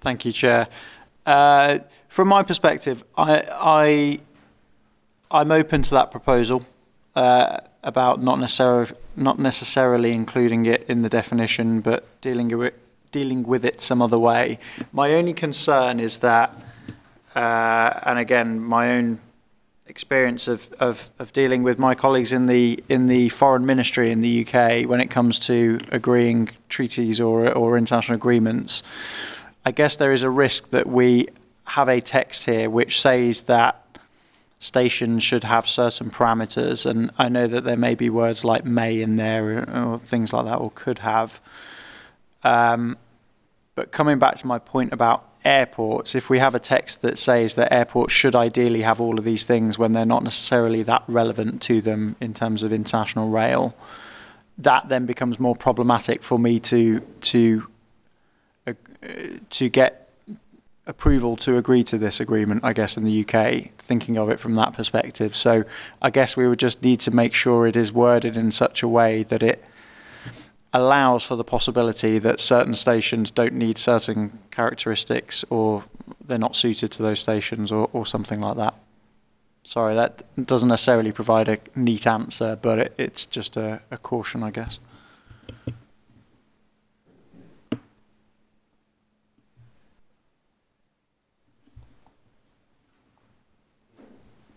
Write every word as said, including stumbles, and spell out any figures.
Thank you, Chair. Uh, from my perspective, I, I I'm open to that proposal uh, about not necessarily not necessarily including it in the definition, but dealing with dealing with it some other way. My only concern is that, uh, and again, my own experience of, of, of dealing with my colleagues in the in the foreign ministry in the U K when it comes to agreeing treaties or or international agreements. I guess there is a risk that we have a text here which says that stations should have certain parameters, and I know that there may be words like may in there or things like that, or could have. Um, but coming back to my point about airports, if we have a text that says that airports should ideally have all of these things when they're not necessarily that relevant to them in terms of international rail, that then becomes more problematic for me to to uh, to get approval to agree to this agreement, I guess, in the U K, thinking of it from that perspective. So I guess we would just need to make sure it is worded in such a way that it allows for the possibility that certain stations don't need certain characteristics, or they're not suited to those stations, or, or something like that. Sorry, that doesn't necessarily provide a neat answer, but it, it's just a, a caution, I guess.